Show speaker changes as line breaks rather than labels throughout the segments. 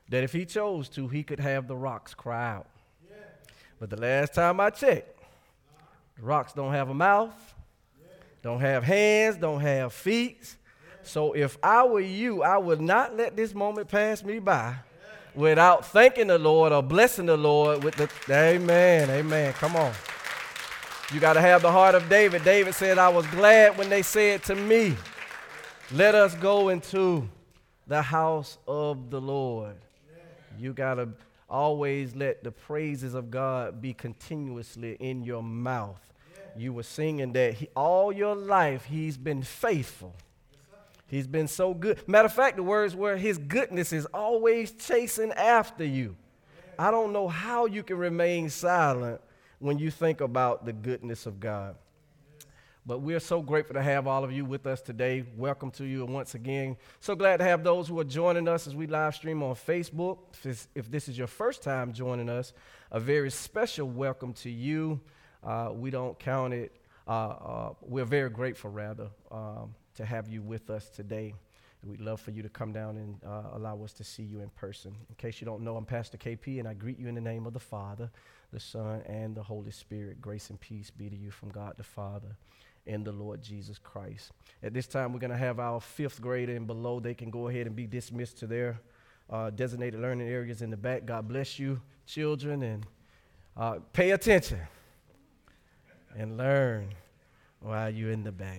that if he chose to, he could have the rocks cry out. But the last time I checked, the rocks don't have a mouth, don't have hands, don't have feet. So if I were you, I would not let this moment pass me by without thanking the Lord or blessing the Lord with the, amen, amen. Come on. You got to have the heart of David. David said, I was glad when they said to me, let us go into the house of the Lord. You got to always let the praises of God be continuously in your mouth. You were singing that all your life he's been faithful. He's been so good. Matter of fact, the words were his goodness is always chasing after you. I don't know how you can remain silent when you think about the goodness of God. But we're so grateful to have all of you with us today. Welcome to you once again. So glad to have those who are joining us as we live stream on Facebook. If this is your first time joining us, a very special welcome to you. We don't count it. We're very grateful, rather, to have you with us today. We'd love for you to come down and allow us to see you in person. In case you don't know, I'm Pastor KP, and I greet you in the name of the Father, the Son, and the Holy Spirit. Grace and peace be to you from God the Father and the Lord Jesus Christ. At this time, we're going to have our fifth grader and below. They can go ahead and be dismissed to their designated learning areas in the back. God bless you, children, and pay attention and learn while you're in the back.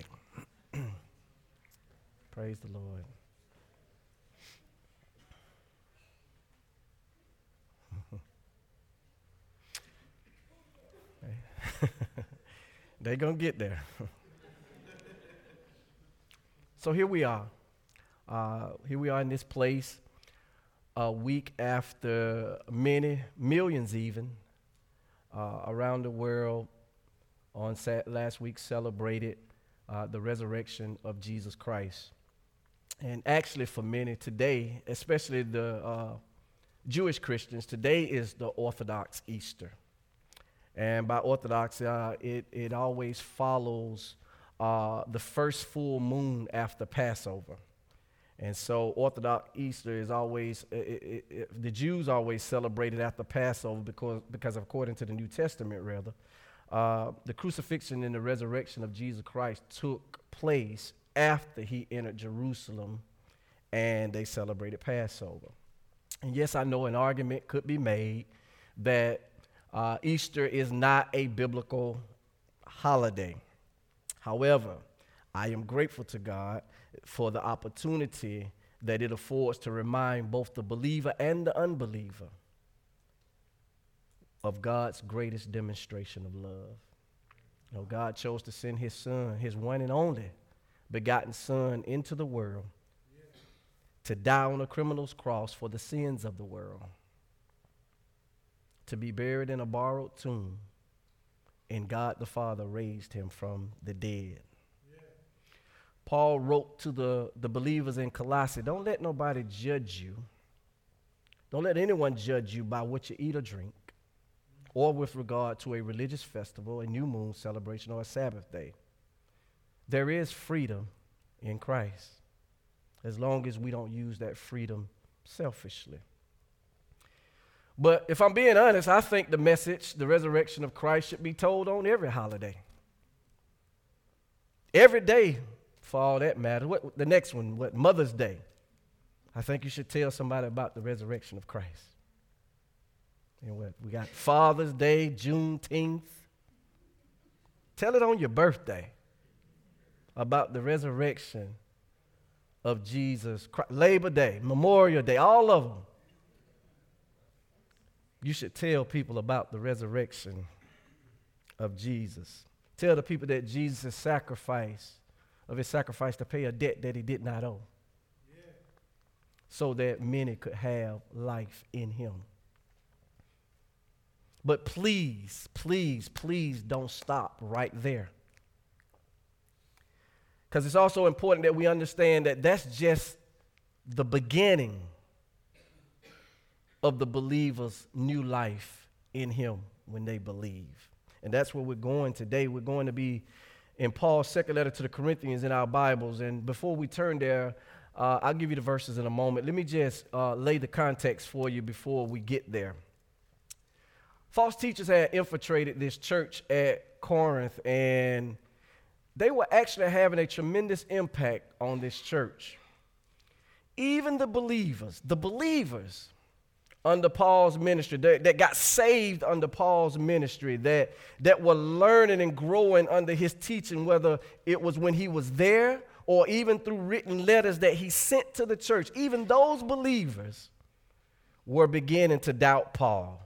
Praise the Lord. They're going to get there. So here we are. Here we are in this place a week after many, millions even, around the world on last week celebrated the resurrection of Jesus Christ. And actually for many today, especially the Jewish Christians, today is the Orthodox Easter. And by Orthodox, it always follows the first full moon after Passover. And so Orthodox Easter is always, the Jews always celebrate it after Passover because according to the New Testament, rather, the crucifixion and the resurrection of Jesus Christ took place after he entered Jerusalem and they celebrated Passover. And yes, I know an argument could be made that Easter is not a biblical holiday. However, I am grateful to God for the opportunity that it affords to remind both the believer and the unbeliever of God's greatest demonstration of love. You know, God chose to send his son, his one and only begotten son, into the world to die on a criminal's cross for the sins of the world, to be buried in a borrowed tomb, and God the Father raised him from the dead. Paul wrote to the believers in Colossae, don't let nobody judge you. Don't let anyone judge you by what you eat or drink, or with regard to a religious festival, a new moon celebration, or a Sabbath day. There is freedom in Christ, as long as we don't use that freedom selfishly. But if I'm being honest, I think the message, the resurrection of Christ, should be told on every holiday. Every day, for all that matters. The next one, Mother's Day. I think you should tell somebody about the resurrection of Christ. You know what? We got Father's Day, Juneteenth. Tell it on your birthday about the resurrection of Jesus Christ. Labor Day, Memorial Day, all of them. You should tell people about the resurrection of Jesus. Tell the people that Jesus' sacrifice to pay a debt that he did not owe, so that many could have life in him. But please, please, please don't stop right there. Because it's also important that we understand that that's just the beginning of the believer's new life in him when they believe. And that's where we're going today. We're going to be in Paul's second letter to the Corinthians in our Bibles. And before we turn there, I'll give you the verses in a moment. Let me just lay the context for you before we get there. False teachers had infiltrated this church at Corinth, and they were actually having a tremendous impact on this church. Even the believers under Paul's ministry, that got saved under Paul's ministry, that were learning and growing under his teaching, whether it was when he was there or even through written letters that he sent to the church, even those believers were beginning to doubt Paul.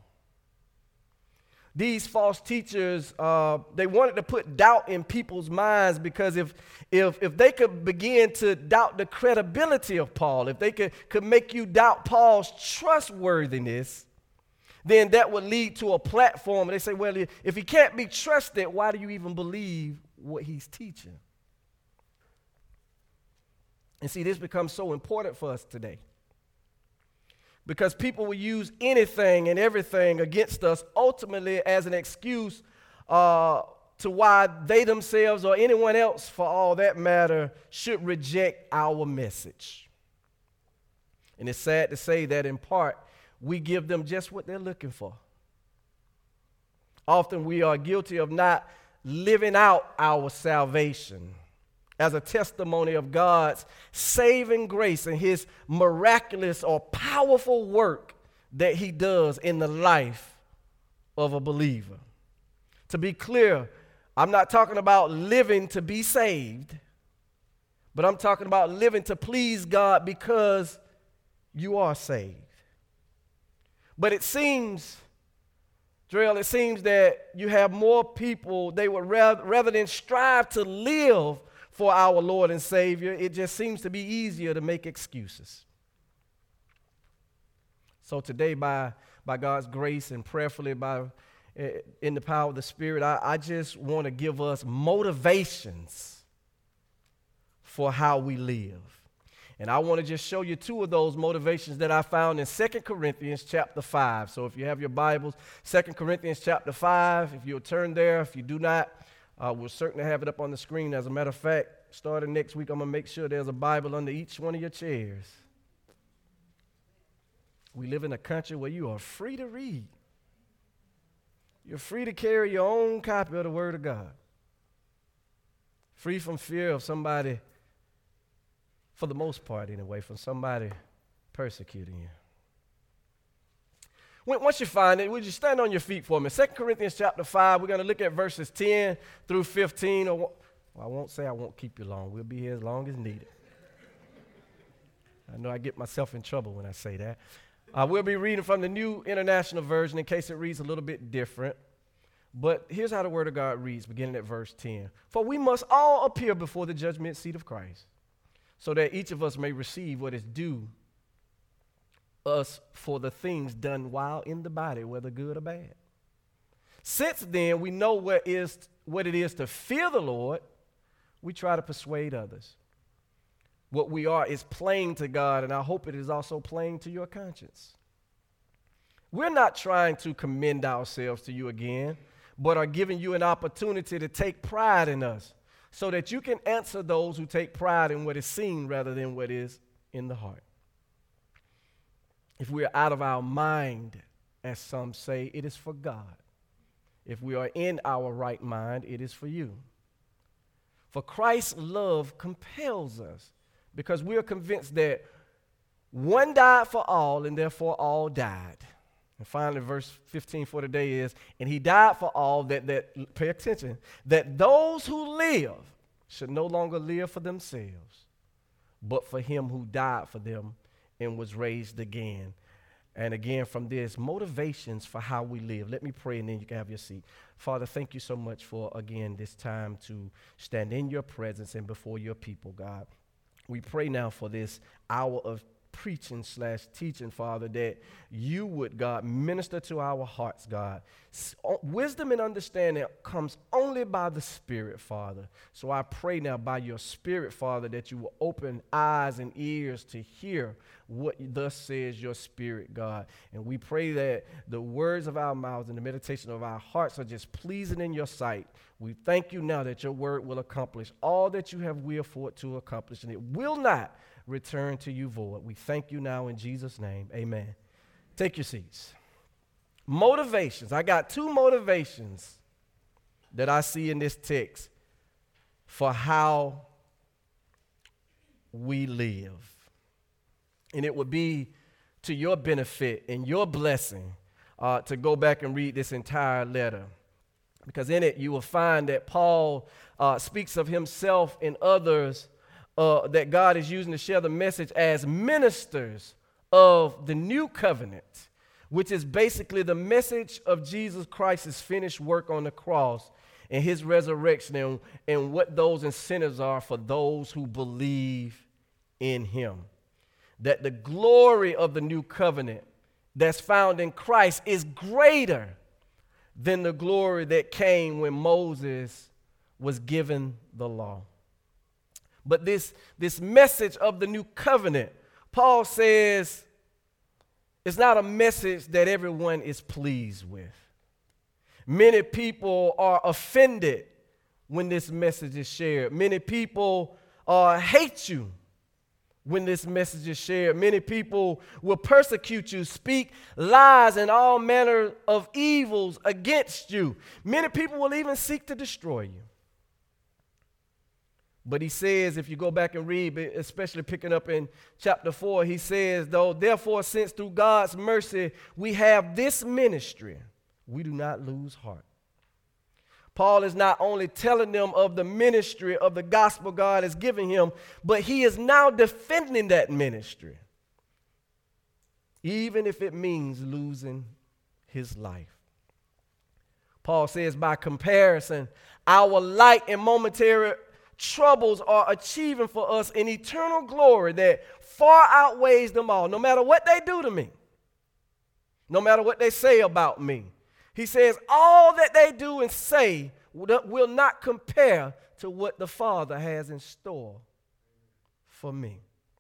These false teachers, they wanted to put doubt in people's minds, because if they could begin to doubt the credibility of Paul, if they could make you doubt Paul's trustworthiness, then that would lead to a platform. And they say, well, if he can't be trusted, why do you even believe what he's teaching? And see, this becomes so important for us today, because people will use anything and everything against us ultimately as an excuse to why they themselves or anyone else, for all that matter, should reject our message. And it's sad to say that in part, we give them just what they're looking for. Often we are guilty of not living out our salvation as a testimony of God's saving grace and his miraculous or powerful work that he does in the life of a believer. To be clear, I'm not talking about living to be saved, but I'm talking about living to please God because you are saved. But it seems, Drell, that you have more people, they would rather than strive to live for our Lord and Savior, it just seems to be easier to make excuses. So today, by God's grace and prayerfully in the power of the Spirit, I just want to give us motivations for how we live. And I want to just show you two of those motivations that I found in 2 Corinthians chapter 5. So if you have your Bibles, 2 Corinthians chapter 5, if you'll turn there. If you do not, we'll certainly have it up on the screen. As a matter of fact, starting next week, I'm going to make sure there's a Bible under each one of your chairs. We live in a country where you are free to read. You're free to carry your own copy of the Word of God. Free from fear of somebody, for the most part anyway, from somebody persecuting you. Once you find it, would you stand on your feet for me? 2 Corinthians chapter 5, we're going to look at verses 10 through 15. I won't keep you long. We'll be here as long as needed. I know I get myself in trouble when I say that. We'll be reading from the New International Version in case it reads a little bit different. But here's how the Word of God reads, beginning at verse 10. For we must all appear before the judgment seat of Christ, so that each of us may receive what is due us for the things done while in the body, whether good or bad. Since then we know what it is to fear the Lord, we try to persuade others. What we are is plain to God, and I hope it is also plain to your conscience. We're not trying to commend ourselves to you again, but are giving you an opportunity to take pride in us, so that you can answer those who take pride in what is seen rather than what is in the heart. If we are out of our mind, as some say, it is for God. If we are in our right mind, it is for you. For Christ's love compels us, because we are convinced that one died for all, and therefore all died. And finally, verse 15 for today is, and he died for all, that pay attention, that those who live should no longer live for themselves, but for him who died for them and was raised again. And again, from this, motivations for how we live. Let me pray, and then you can have your seat. Father, thank you so much for, again, this time to stand in your presence and before your people, God. We pray now for this hour of preaching/teaching, Father, that you would, God, minister to our hearts, God. Wisdom and understanding comes only by the Spirit, Father. So I pray now by your Spirit, Father, that you will open eyes and ears to hear what thus says your Spirit, God. And we pray that the words of our mouths and the meditation of our hearts are just pleasing in your sight. We thank you now that your word will accomplish all that you have willed for it to accomplish, and it will not return to you void. We thank you now in Jesus' name. Amen. Take your seats. Motivations. I got two motivations that I see in this text for how we live. And it would be to your benefit and your blessing to go back and read this entire letter. Because in it you will find that Paul speaks of himself and others that God is using to share the message as ministers of the new covenant, which is basically the message of Jesus Christ's finished work on the cross and his resurrection and what those incentives are for those who believe in him. That the glory of the new covenant that's found in Christ is greater than the glory that came when Moses was given the law. But this message of the new covenant, Paul says, it's not a message that everyone is pleased with. Many people are offended when this message is shared. Many people hate you when this message is shared. Many people will persecute you, speak lies and all manner of evils against you. Many people will even seek to destroy you. But he says, if you go back and read, especially picking up in chapter 4, he says, therefore, since through God's mercy we have this ministry, we do not lose heart. Paul is not only telling them of the ministry of the gospel God is giving him, but he is now defending that ministry, even if it means losing his life. Paul says, by comparison, our light and momentary troubles are achieving for us an eternal glory that far outweighs them all, no matter what they do to me, no matter what they say about me. He says all that they do and say will not compare to what the Father has in store for me.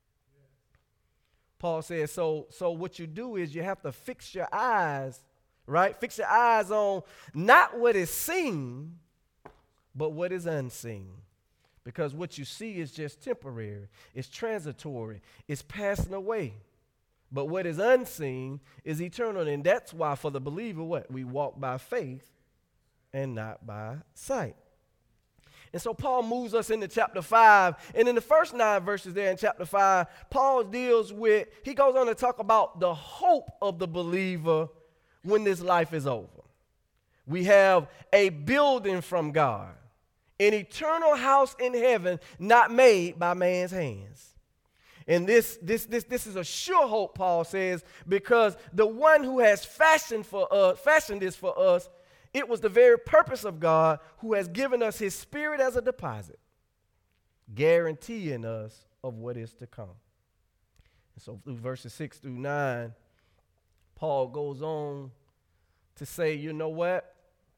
Paul says, so what you do is you have to fix your eyes, right? Fix your eyes on not what is seen, but what is unseen. Because what you see is just temporary. It's transitory. It's passing away. But what is unseen is eternal. And that's why for the believer, what? We walk by faith and not by sight. And so Paul moves us into chapter 5. And in the first 9 verses there in chapter 5, Paul he goes on to talk about the hope of the believer when this life is over. We have a building from God, an eternal house in heaven not made by man's hands. And this is a sure hope, Paul says, because the one who has fashioned this for us, it was the very purpose of God who has given us his spirit as a deposit, guaranteeing us of what is to come. And so through verses 6 through 9, Paul goes on to say, you know what?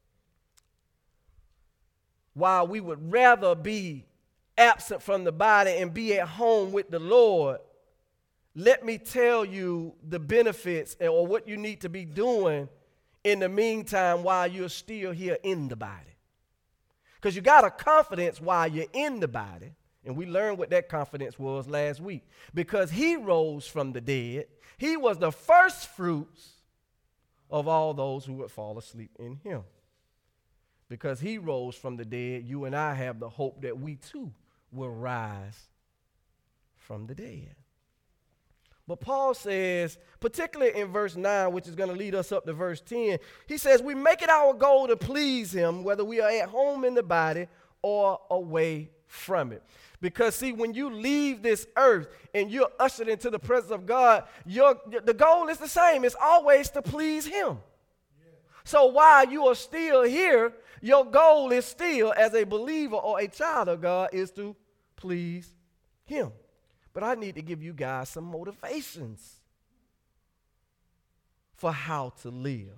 While we would rather be absent from the body and be at home with the Lord, let me tell you the benefits or what you need to be doing in the meantime while you're still here in the body. Because you got a confidence while you're in the body, and we learned what that confidence was last week. Because he rose from the dead, he was the first fruits of all those who would fall asleep in him. Because he rose from the dead, you and I have the hope that we too will rise from the dead. But Paul says, particularly in verse 9, which is going to lead us up to verse 10, he says, we make it our goal to please him, whether we are at home in the body or away from it. Because, see, when you leave this earth and you're ushered into the presence of God, the goal is the same. It's always to please him. Yeah. So while you are still here, your goal is still, as a believer or a child of God, is to please him. But I need to give you guys some motivations for how to live.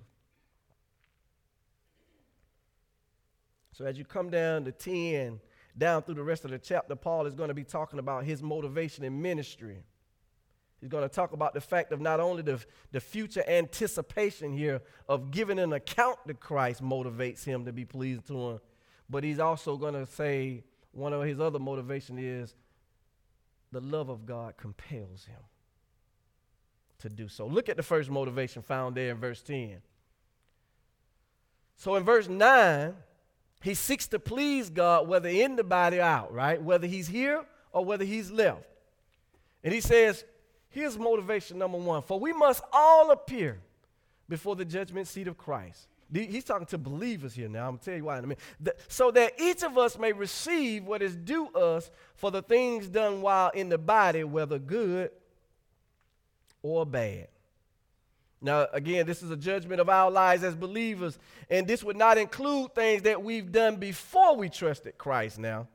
So as you come down to 10, down through the rest of the chapter, Paul is going to be talking about his motivation in ministry. He's going to talk about the fact of not only the future anticipation here of giving an account to Christ motivates him to be pleasing to him, but he's also going to say one of his other motivations is the love of God compels him to do so. Look at the first motivation found there in verse 10. So in verse 9, he seeks to please God whether in the body or out, right? Whether he's here or whether he's left. And he says, here's motivation number 1. For we must all appear before the judgment seat of Christ. He's talking to believers here now. I'm going to tell you why in a minute. So that each of us may receive what is due us for the things done while in the body, whether good or bad. Now, again, this is a judgment of our lives as believers, and this would not include things that we've done before we trusted Christ now.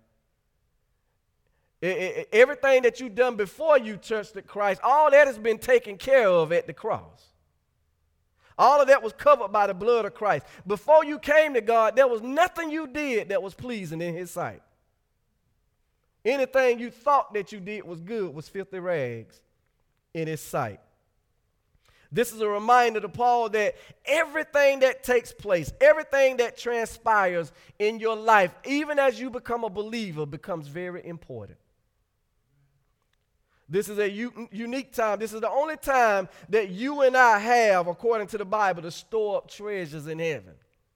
Everything that you've done before you trusted Christ, all that has been taken care of at the cross. All of that was covered by the blood of Christ. Before you came to God, there was nothing you did that was pleasing in his sight. Anything you thought that you did was good was filthy rags in his sight. This is a reminder to Paul that everything that takes place, everything that transpires in your life, even as you become a believer, becomes very important. This is a unique time. This is the only time that you and I have, according to the Bible, to store up treasures in heaven.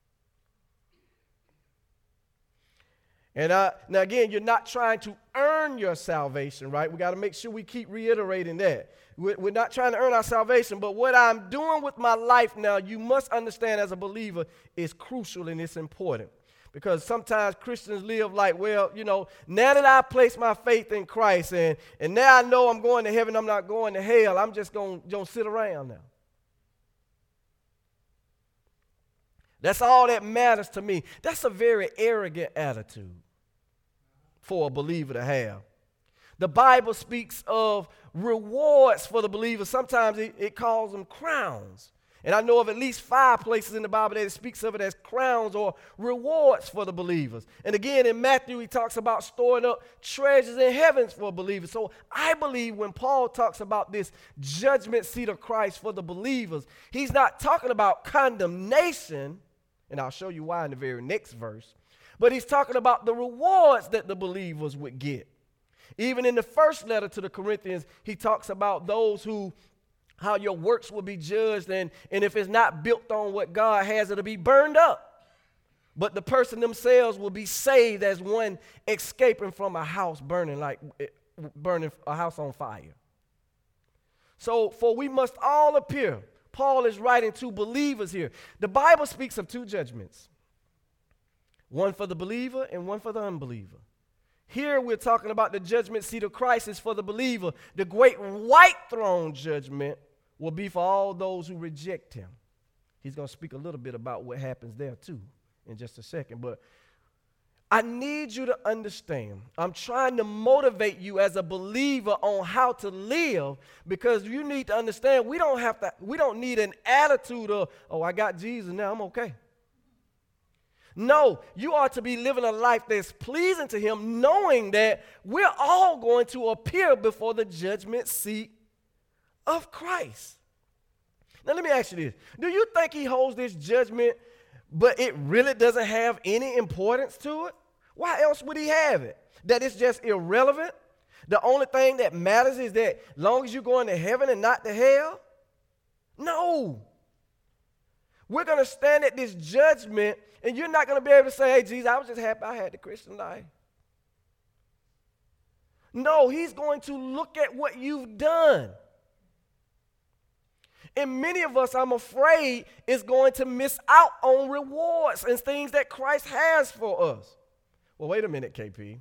And now again, you're not trying to earn your salvation, right? We got to make sure we keep reiterating that. We're not trying to earn our salvation, but what I'm doing with my life now, you must understand as a believer, is crucial and it's important. Because sometimes Christians live like, well, now that I place my faith in Christ and now I know I'm going to heaven, I'm not going to hell, I'm just going to sit around now. That's all that matters to me. That's a very arrogant attitude for a believer to have. The Bible speaks of rewards for the believer. Sometimes it calls them crowns. And I know of at least 5 places in the Bible that it speaks of it as crowns or rewards for the believers. And again, in Matthew, he talks about storing up treasures in heavens for believers. So I believe when Paul talks about this judgment seat of Christ for the believers, he's not talking about condemnation, and I'll show you why in the very next verse, but he's talking about the rewards that the believers would get. Even in the first letter to the Corinthians, he talks about those how your works will be judged, and if it's not built on what God has, it'll be burned up. But the person themselves will be saved as one escaping from a house burning a house on fire. So, for we must all appear. Paul is writing to believers here. The Bible speaks of 2 judgments, one for the believer and one for the unbeliever. Here we're talking about the judgment seat of Christ is for the believer. The great white throne judgment will be for all those who reject him. He's going to speak a little bit about what happens there too in just a second. But I need you to understand, I'm trying to motivate you as a believer on how to live, because you need to understand we don't need an attitude of, oh, I got Jesus now, I'm okay. No, you are to be living a life that's pleasing to him, knowing that we're all going to appear before the judgment seat of Christ. Now, let me ask you this. Do you think he holds this judgment, but it really doesn't have any importance to it? Why else would he have it? That it's just irrelevant? The only thing that matters is that as long as you're going to heaven and not to hell? No. We're going to stand at this judgment, and you're not going to be able to say, hey, Jesus, I was just happy I had the Christian life. No, he's going to look at what you've done. And many of us, I'm afraid, is going to miss out on rewards and things that Christ has for us. Well, wait a minute, KP.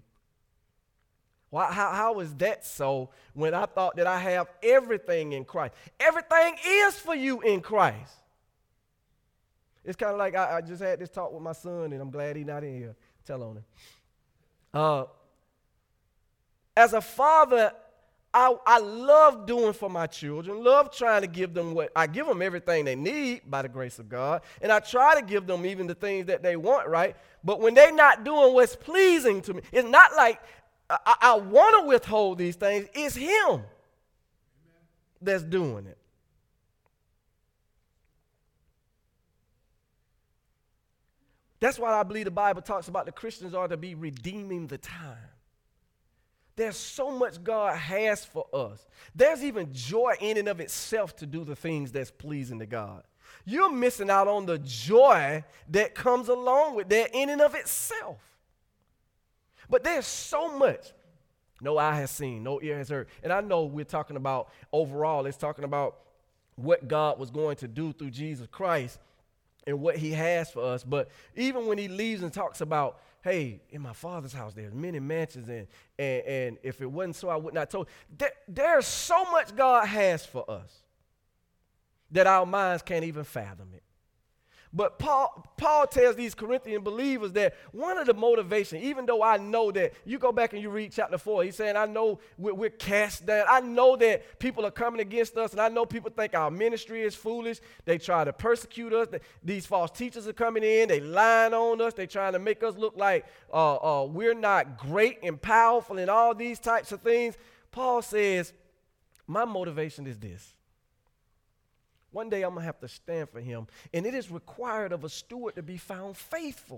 How is that so when I thought that I have everything in Christ? Everything is for you in Christ. It's kind of like I just had this talk with my son, and I'm glad he's not in here. Tell on him. As a father, I love doing for my children, love trying to give them I give them everything they need by the grace of God, and I try to give them even the things that they want, right? But when they're not doing what's pleasing to me, it's not like I want to withhold these things. It's him that's doing it. That's why I believe the Bible talks about the Christians are to be redeeming the time. There's so much God has for us. There's even joy in and of itself to do the things that's pleasing to God. You're missing out on the joy that comes along with that in and of itself. But there's so much no eye has seen, no ear has heard. And I know we're talking about overall, it's talking about what God was going to do through Jesus Christ and what he has for us. But even when he leaves and talks about, hey, in my Father's house, there's many mansions, and if it wasn't so, I would not tell. There's so much God has for us that our minds can't even fathom it. But Paul tells these Corinthian believers that one of the motivations, even though I know that, you go back and you read chapter 4, he's saying, I know we're cast down. I know that people are coming against us, and I know people think our ministry is foolish. They try to persecute us. These false teachers are coming in. They lying on us. They're trying to make us look like we're not great and powerful and all these types of things. Paul says, my motivation is this. One day I'm going to have to stand for him, and it is required of a steward to be found faithful.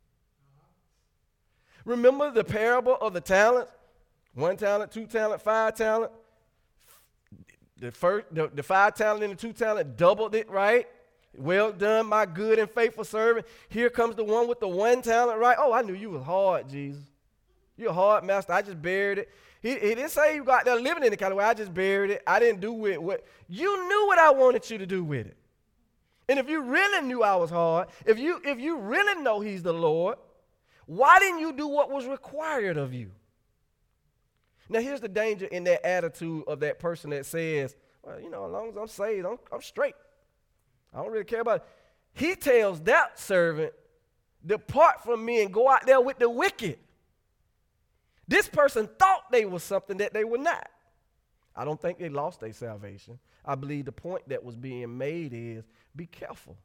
Remember the parable of the talents? 1 talent, 2 talent, 5 talent. The 5 talent and the 2 talent doubled it, right? Well done, my good and faithful servant. Here comes the one with the 1 talent, right? Oh, I knew you was hard, Jesus. You're a hard master. I just buried it. He didn't say you got there living in the kind of way. I just buried it. I didn't do with what you knew what I wanted you to do with it. And if you really knew I was hard, if you really know he's the Lord, why didn't you do what was required of you? Now, here's the danger in that attitude of that person that says, well, as long as I'm saved, I'm straight. I don't really care about it. He tells that servant, depart from me and go out there with the wicked. This person thought they were something that they were not. I don't think they lost their salvation. I believe the point that was being made is be careful.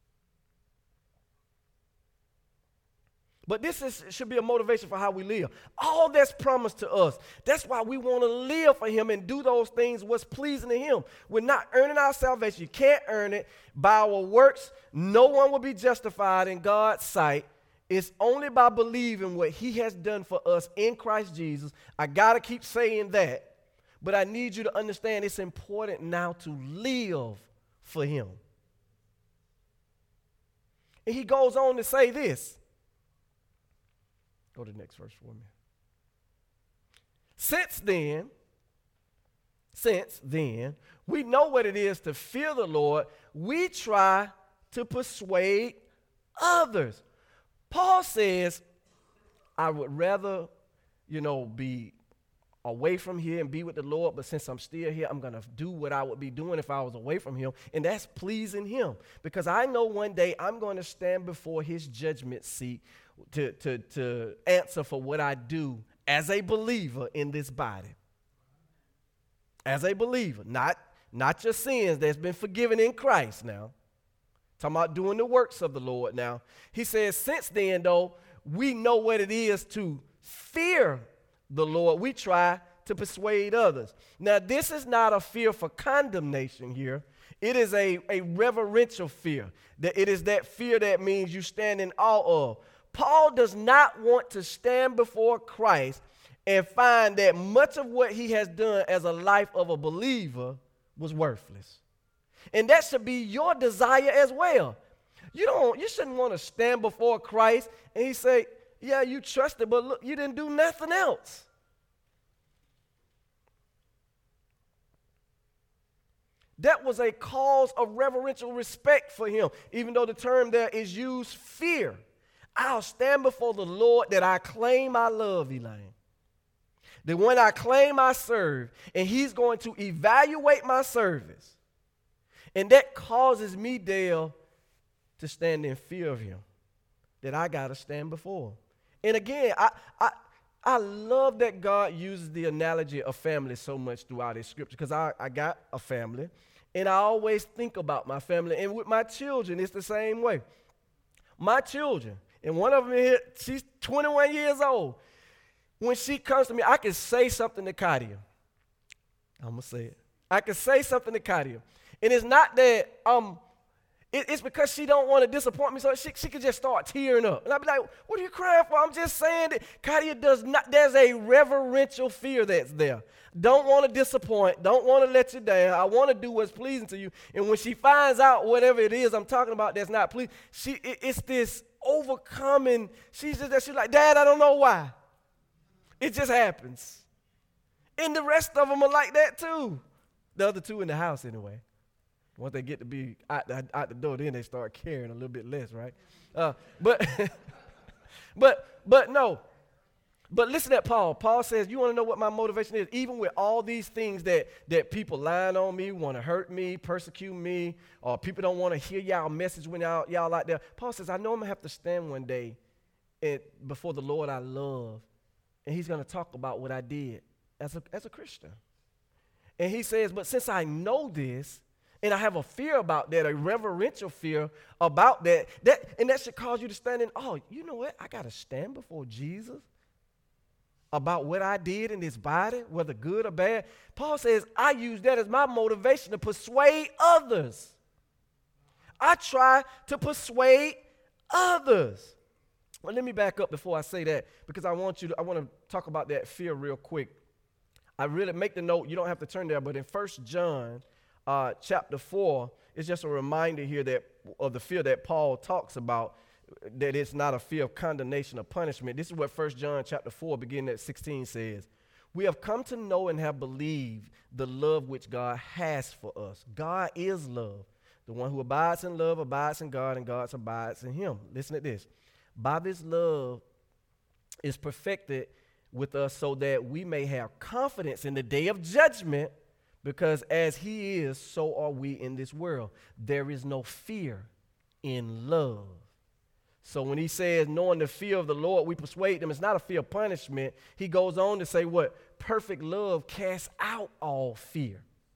But this should be a motivation for how we live. All that's promised to us. That's why we want to live for him and do those things what's pleasing to him. We're not earning our salvation. You can't earn it by our works. No one will be justified in God's sight. It's only by believing what he has done for us in Christ Jesus. I got to keep saying that. But I need you to understand it's important now to live for him. And he goes on to say this. Go to the next verse for me. Since then, we know what it is to fear the Lord. We try to persuade others. Paul says, I would rather, be away from here and be with the Lord, but since I'm still here, I'm going to do what I would be doing if I was away from him, and that's pleasing him, because I know one day I'm going to stand before his judgment seat to answer for what I do as a believer in this body. As a believer, not your sins that's been forgiven in Christ now. Talking about doing the works of the Lord now. He says, since then, though, we know what it is to fear the Lord. We try to persuade others. Now, this is not a fear for condemnation here. It is a reverential fear. It is that fear that means you stand in awe of. Paul does not want to stand before Christ and find that much of what he has done as a life of a believer was worthless. And that should be your desire as well. You shouldn't want to stand before Christ and he say, yeah, you trusted, but look, you didn't do nothing else. That was a cause of reverential respect for him, even though the term there is used fear. I'll stand before the Lord that I claim I love, Elaine. The one I claim I serve, and he's going to evaluate my service. And that causes me, Dale, to stand in fear of him, that I got to stand before him. And again, I love that God uses the analogy of family so much throughout his scripture, because I got a family, and I always think about my family. And with my children, it's the same way. My children, and one of them here, she's 21 years old. When she comes to me, I can say something to Katia. I'm going to say it. I can say something to Katia. And it's not that It's because she don't want to disappoint me, so she could just start tearing up. And I'd be like, what are you crying for? I'm just saying that Katia does not, there's a reverential fear that's there. Don't want to disappoint. Don't want to let you down. I want to do what's pleasing to you. And when she finds out whatever it is I'm talking about that's not pleasing, it's this overcoming. She's like, Dad, I don't know why. It just happens. And the rest of them are like that too. The other two in the house anyway. Once they get to be out the door, then they start caring a little bit less, right? But no. But listen at Paul. Paul says, you want to know what my motivation is? Even with all these things that people lying on me, want to hurt me, persecute me, or people don't want to hear y'all message when y'all out there. Paul says, I know I'm going to have to stand one day before the Lord I love, and he's going to talk about what I did as a Christian. And he says, but since I know this, and I have a fear about that, a reverential fear about that should cause you to stand in, oh, you know what? I got to stand before Jesus about what I did in this body, whether good or bad. Paul says, I use that as my motivation to persuade others. I try to persuade others. Well, let me back up before I say that, because I want to talk about that fear real quick. I really make the note, you don't have to turn there, but in 1 John chapter 4, it's just a reminder here of the fear that Paul talks about, that it's not a fear of condemnation or punishment. This is what 1 John chapter 4, beginning at 16 says. We have come to know and have believed the love which God has for us. God is love. The one who abides in love abides in God, and God abides in him. Listen to this. By this love is perfected with us so that we may have confidence in the day of judgment, because as he is, so are we in this world. There is no fear in love. So when he says, knowing the fear of the Lord, we persuade them, it's not a fear of punishment. He goes on to say what? Perfect love casts out all fear.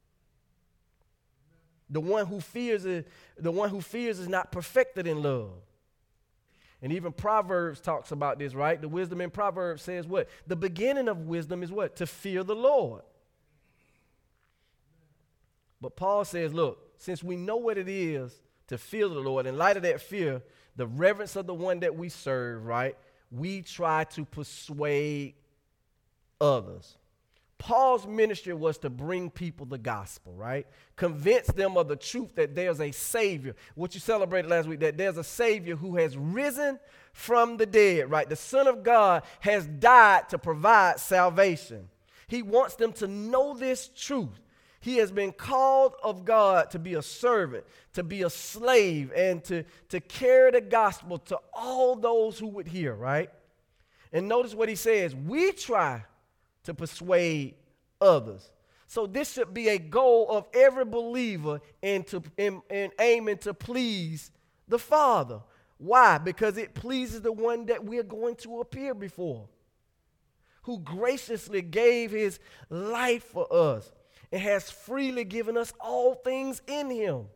The one who fears is not perfected in love. And even Proverbs talks about this, right? The wisdom in Proverbs says what? The beginning of wisdom is what? To fear the Lord. But Paul says, look, since we know what it is to fear the Lord, in light of that fear, the reverence of the one that we serve, right, we try to persuade others. Paul's ministry was to bring people the gospel, right? Convince them of the truth that there's a Savior. What you celebrated last week, that there's a Savior who has risen from the dead, right? The Son of God has died to provide salvation. He wants them to know this truth. He has been called of God to be a servant, to be a slave, and to carry the gospel to all those who would hear, right? And notice what he says. We try to persuade others. So this should be a goal of every believer in aiming to please the Father. Why? Because it pleases the one that we are going to appear before, who graciously gave his life for us and has freely given us all things in him.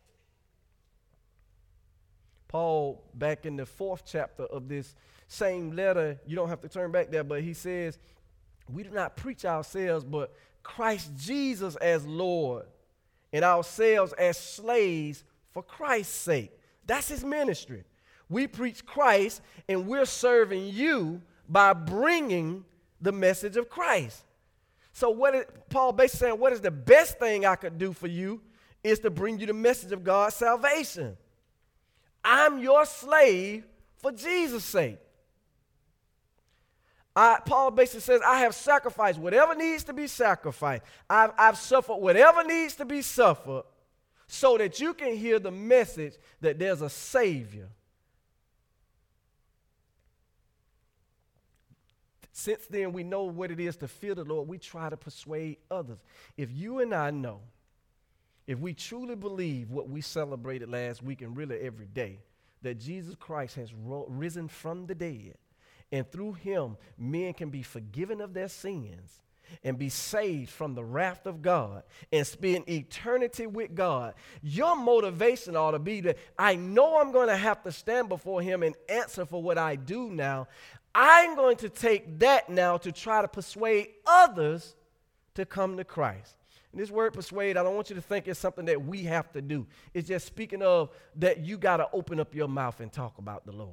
Paul, back in the 4th chapter of this same letter, you don't have to turn back there, but he says, we do not preach ourselves, but Christ Jesus as Lord, and ourselves as slaves for Christ's sake. That's his ministry. We preach Christ, and we're serving you by bringing the message of Christ. So Paul basically saying, what is the best thing I could do for you is to bring you the message of God's salvation. I'm your slave for Jesus' sake. Paul basically says, I have sacrificed whatever needs to be sacrificed. I've suffered whatever needs to be suffered so that you can hear the message that there's a Savior. Since then, we know what it is to fear the Lord. We try to persuade others. If you and I know, if we truly believe what we celebrated last week and really every day, that Jesus Christ has risen from the dead, and through him, men can be forgiven of their sins and be saved from the wrath of God and spend eternity with God, your motivation ought to be that I know I'm going to have to stand before him and answer for what I do now. I'm going to take that now to try to persuade others to come to Christ. And this word persuade, I don't want you to think it's something that we have to do. It's just speaking of that you got to open up your mouth and talk about the Lord.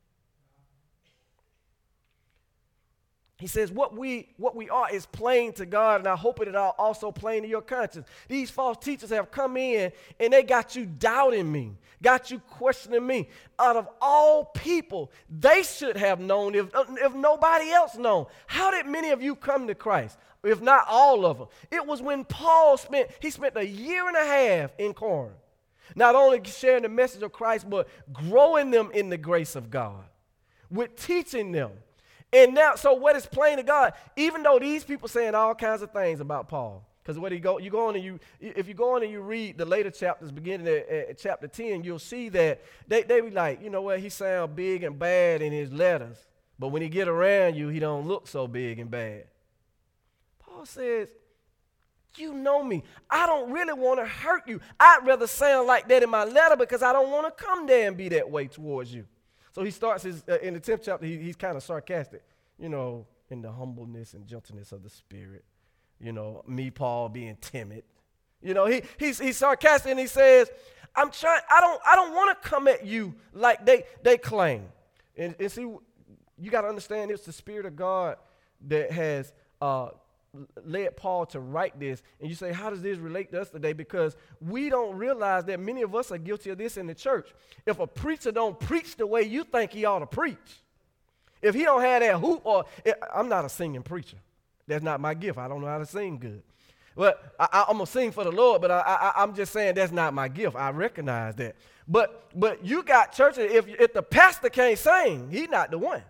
He says what we are is plain to God, and I hope it is also plain to your conscience. These false teachers have come in, and they got you doubting me, got you questioning me. Out of all people, they should have known if nobody else known. How did many of you come to Christ, if not all of them? It was when Paul spent a year and a half in Corinth, not only sharing the message of Christ, but growing them in the grace of God, with teaching them. And now, so what is plain to God, even though these people saying all kinds of things about Paul, because if you go on and you read the later chapters, beginning at chapter 10, you'll see that they be like, you know what, he sound big and bad in his letters, but when he get around you, he don't look so big and bad. Paul says, you know me. I don't really want to hurt you. I'd rather sound like that in my letter because I don't want to come there and be that way towards you. So he starts in the 10th chapter, he's kind of sarcastic, in the humbleness and gentleness of the spirit. Me, Paul, being timid. He's sarcastic, and he says, I don't want to come at you like they claim. And see, you got to understand it's the Spirit of God that has led Paul to write this. And you say, how does this relate to us today? Because we don't realize that many of us are guilty of this in the church. If a preacher don't preach the way you think he ought to preach, if he don't have that hoop, I'm not a singing preacher. That's not my gift. I don't know how to sing good. But I'm going to sing for the Lord, but I'm just saying that's not my gift. I recognize that. But you got churches, if the pastor can't sing, he's not the one.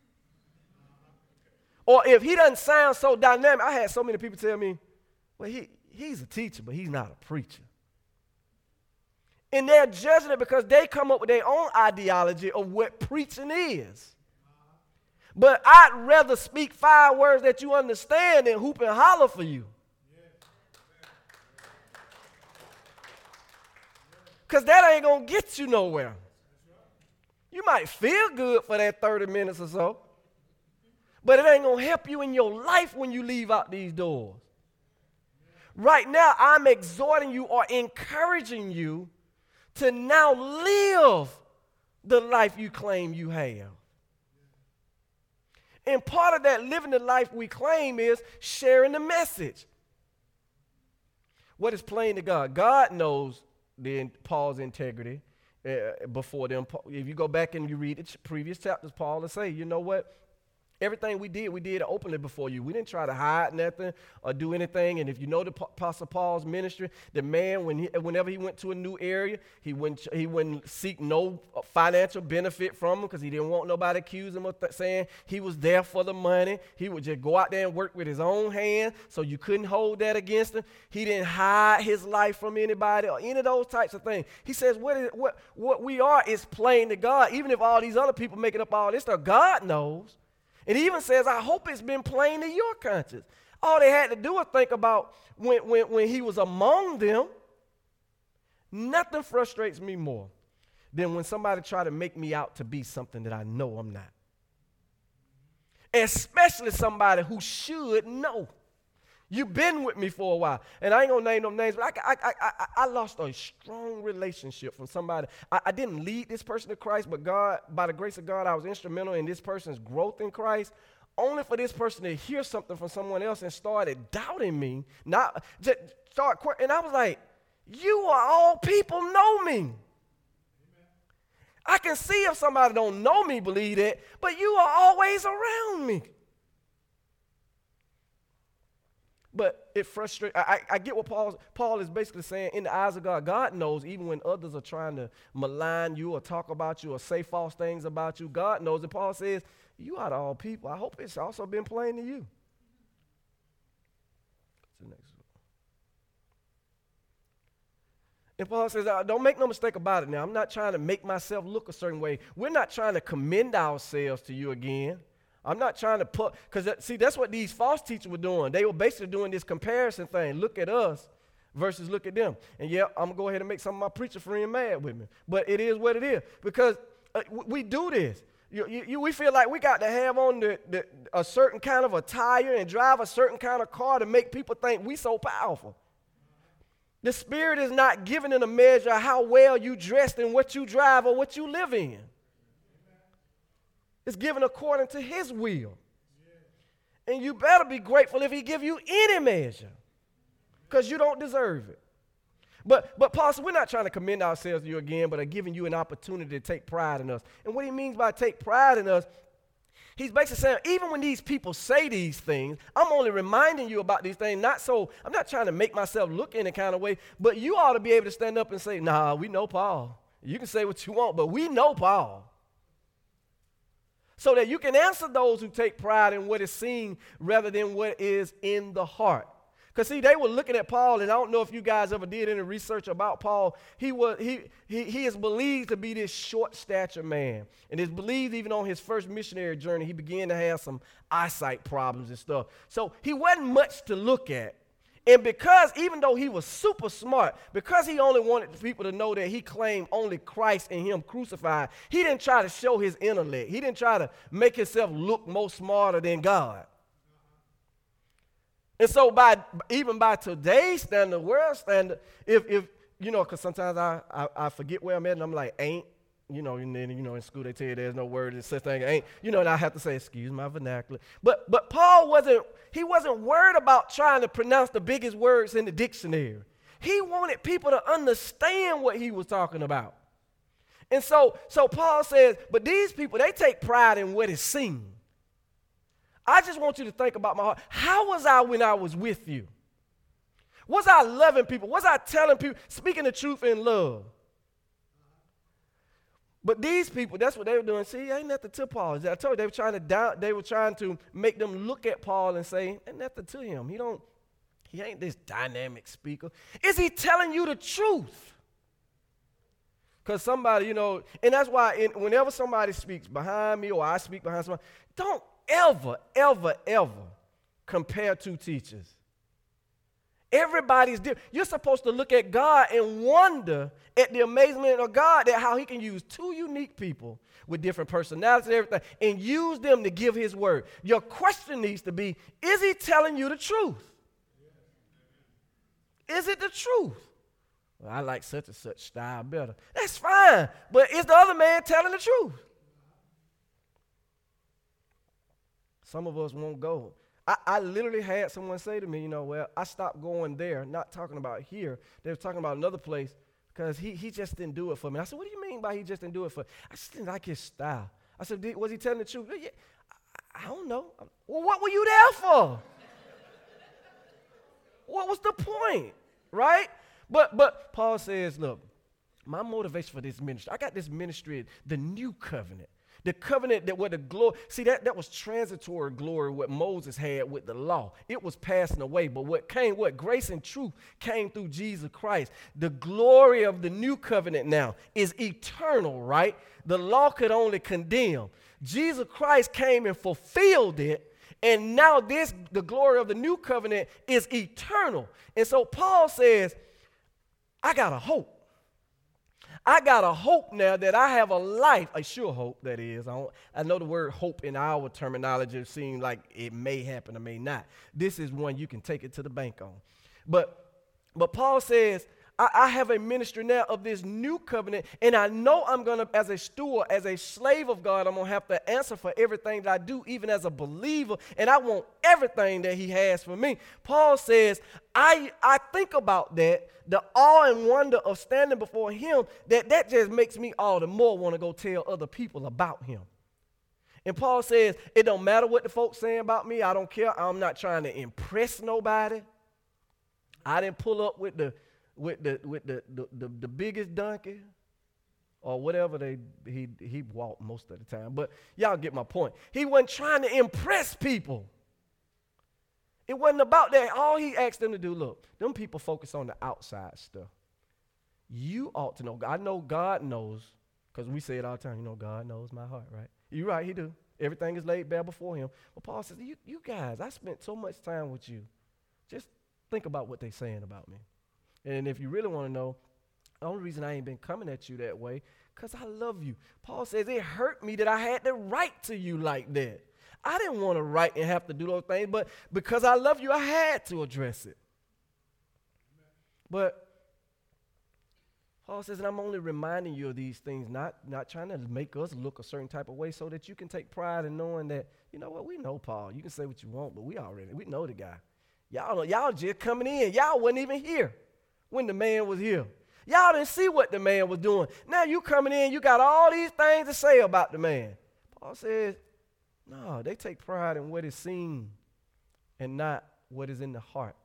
Or if he doesn't sound so dynamic, I had so many people tell me, well, he's a teacher, but he's not a preacher. And they're judging it because they come up with their own ideology of what preaching is. But I'd rather speak 5 words that you understand than hoop and holler for you. Because that ain't going to get you nowhere. You might feel good for that 30 minutes or so, but it ain't going to help you in your life when you leave out these doors. Right now, I'm exhorting you or encouraging you to now live the life you claim you have. And part of that living the life we claim is sharing the message. What is plain to God? God knows Paul's integrity before them. If you go back and you read the previous chapters, Paul will say, you know what? Everything we did openly before you. We didn't try to hide nothing or do anything. And if you know the Apostle Paul's ministry, the man, whenever he went to a new area, he wouldn't seek no financial benefit from him because he didn't want nobody to accuse him of saying he was there for the money. He would just go out there and work with his own hand, so you couldn't hold that against him. He didn't hide his life from anybody or any of those types of things. He says what we are is plain to God. Even if all these other people making up all this stuff, God knows. It even says, I hope it's been plain to your conscience. All they had to do was think about when he was among them. Nothing frustrates me more than when somebody try to make me out to be something that I know I'm not. Especially somebody who should know. You've been with me for a while. And I ain't going to name no names, but I lost a strong relationship from somebody. I didn't lead this person to Christ, but God, by the grace of God, I was instrumental in this person's growth in Christ, only for this person to hear something from someone else and started doubting me. And I was like, you are all people know me. I can see if somebody don't know me believe that, but you are always around me. But it frustrates. I get what Paul is basically saying. In the eyes of God, God knows even when others are trying to malign you or talk about you or say false things about you, God knows. And Paul says, you out of all people, I hope it's also been plain to you. What's the next one? And Paul says, don't make no mistake about it now. I'm not trying to make myself look a certain way. We're not trying to commend ourselves to you again. I'm not trying to put, because see, that's what these false teachers were doing. They were basically doing this comparison thing. Look at us versus look at them. And yeah, I'm going to go ahead and make some of my preacher friends mad with me. But it is what it is, because we do this. We feel like we got to have on a certain kind of attire and drive a certain kind of car to make people think we so powerful. The Spirit is not given in a measure of how well you dressed and what you drive or what you live in. It's given according to His will. And you better be grateful if He give you any measure, because you don't deserve it. But Paul said, we're not trying to commend ourselves to you again, but are giving you an opportunity to take pride in us. And what he means by take pride in us, he's basically saying, even when these people say these things, I'm only reminding you about these things, I'm not trying to make myself look any kind of way, but you ought to be able to stand up and say, nah, we know Paul. You can say what you want, but we know Paul. So that you can answer those who take pride in what is seen rather than what is in the heart. Because, see, they were looking at Paul, and I don't know if you guys ever did any research about Paul. He is believed to be this short-stature man. And it's believed even on his first missionary journey, he began to have some eyesight problems and stuff. So he wasn't much to look at. And because, even though he was super smart, because he only wanted people to know that he claimed only Christ and him crucified, he didn't try to show his intellect. He didn't try to make himself look more smarter than God. And so even by today's standard, world standard, if you know, because sometimes I forget where I'm at and I'm like, ain't, you know, and then, you know, in school they tell you there's no word in such thing, ain't, you know, and I have to say, excuse my vernacular. But Paul wasn't worried about trying to pronounce the biggest words in the dictionary. He wanted people to understand what he was talking about. And so Paul says, but these people, they take pride in what is seen. I just want you to think about my heart. How was I when I was with you? Was I loving people? Was I telling people, speaking the truth in love? But these people, that's what they were doing. See, ain't nothing to Paul. I told you, they were trying to make them look at Paul and say, ain't nothing to him. He ain't this dynamic speaker. Is he telling you the truth? Because somebody, you know, and that's why whenever somebody speaks behind me or I speak behind somebody, don't ever compare two teachers. Everybody's different. You're supposed to look at God and wonder at the amazement of God, that how he can use two unique people with different personalities and everything and use them to give his word. Your question needs to be, is he telling you the truth? Is it the truth? Well, I like such and such style better. That's fine, but is the other man telling the truth? Some of us won't go. I literally had someone say to me, you know, well, I stopped going there, not talking about here. They were talking about another place because he just didn't do it for me. I said, what do you mean by he just didn't do it for me? I just didn't like his style. I said, was he telling the truth? Yeah, I don't know. Well, what were you there for? What was the point, right? But Paul says, look, my motivation for this ministry, I got this ministry, the new covenant. The covenant that where the glory, see that was transitory glory, what Moses had with the law. It was passing away, but what grace and truth came through Jesus Christ. The glory of the new covenant now is eternal, right? The law could only condemn. Jesus Christ came and fulfilled it, and now the glory of the new covenant is eternal. And so Paul says, I got a hope. I got a hope now that I have a life, a sure hope, that is. I know the word hope in our terminology seems like it may happen or may not. This is one you can take it to the bank on. But Paul says, I have a ministry now of this new covenant, and I know I'm going to, as a steward, as a slave of God, I'm going to have to answer for everything that I do, even as a believer, and I want everything that he has for me. Paul says, I think about that, the awe and wonder of standing before him, that just makes me all the more want to go tell other people about him. And Paul says, it don't matter what the folks saying about me. I don't care. I'm not trying to impress nobody. I didn't pull up with the biggest donkey or whatever he walked most of the time. But y'all get my point. He wasn't trying to impress people. It wasn't about that. All he asked them to do, look, them people focus on the outside stuff. You ought to know. I know God knows, because we say it all the time, you know, God knows my heart, right? You're right, he do. Everything is laid bare before him. But Paul says, you guys, I spent so much time with you. Just think about what they're saying about me. And if you really want to know, the only reason I ain't been coming at you that way, because I love you. Paul says it hurt me that I had to write to you like that. I didn't want to write and have to do those things, but because I love you, I had to address it. But Paul says, and I'm only reminding you of these things, not trying to make us look a certain type of way so that you can take pride in knowing that, you know what, we know Paul. You can say what you want, but we know the guy. Y'all just coming in. Y'all wasn't even here when the man was here. Y'all didn't see what the man was doing. Now you coming in, you got all these things to say about the man. Paul says, no, they take pride in what is seen and not what is in the heart.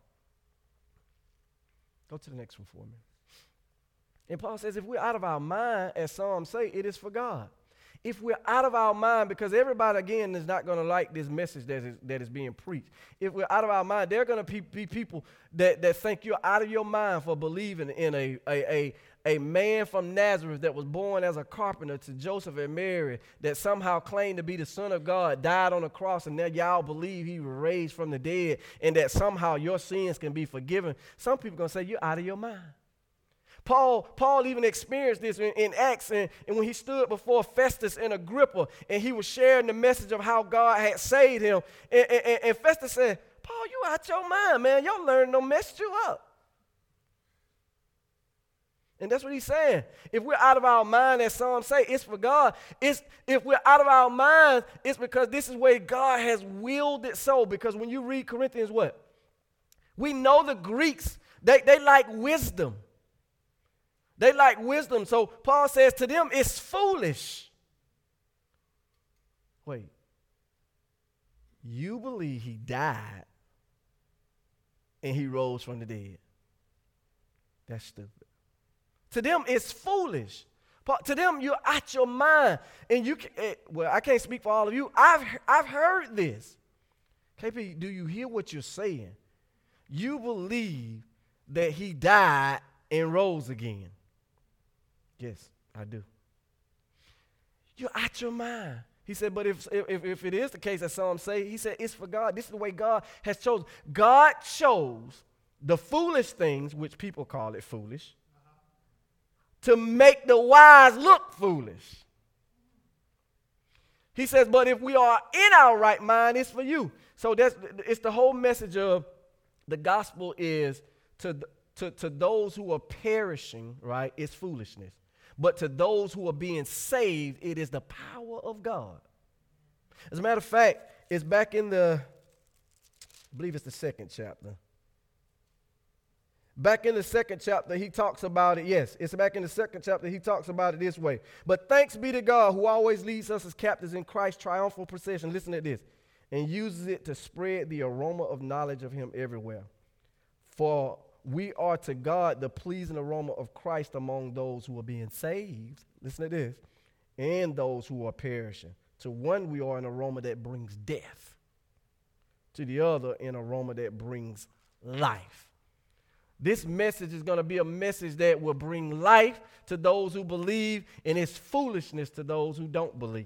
Go to the next one for me. And Paul says, if we're out of our mind, as some say, it is for God. If we're out of our mind, because everybody, again, is not going to like this message that is being preached. If we're out of our mind, there are going to be people that think you're out of your mind for believing in a man from Nazareth that was born as a carpenter to Joseph and Mary that somehow claimed to be the Son of God, died on the cross, and now y'all believe he was raised from the dead, and that somehow your sins can be forgiven. Some people are going to say, you're out of your mind. Paul even experienced this in Acts, and when he stood before Festus and Agrippa, and he was sharing the message of how God had saved him. And Festus said, Paul, you out your mind, man. Your learning don't mess you up. And that's what he's saying. If we're out of our mind, as some say, it's for God. If we're out of our mind, it's because this is where God has willed it so. Because when you read Corinthians, what? We know the Greeks, they like wisdom. They like wisdom. So Paul says to them, it's foolish. Wait. You believe he died and he rose from the dead. That's stupid. To them, it's foolish. To them, you're out your mind. And you can, well, I can't speak for all of you. I've heard this. KP, do you hear what you're saying? You believe that he died and rose again. Yes, I do. You're out your mind. He said, but if it is the case, as some say, he said, it's for God. This is the way God has chosen. God chose the foolish things, which people call it foolish, to make the wise look foolish. He says, but if we are in our right mind, it's for you. So it's the whole message of the gospel is to those who are perishing, right, it's foolishness. But to those who are being saved, it is the power of God. As a matter of fact, it's back in I believe it's the second chapter. Back in the second chapter, he talks about it. Yes, it's back in the second chapter. He talks about it this way. But thanks be to God who always leads us as captives in Christ's triumphal procession. Listen to this. And uses it to spread the aroma of knowledge of him everywhere. For we are to God the pleasing aroma of Christ among those who are being saved. Listen to this. And those who are perishing. To one we are an aroma that brings death. To the other an aroma that brings life. This message is going to be a message that will bring life to those who believe, and it's foolishness to those who don't believe.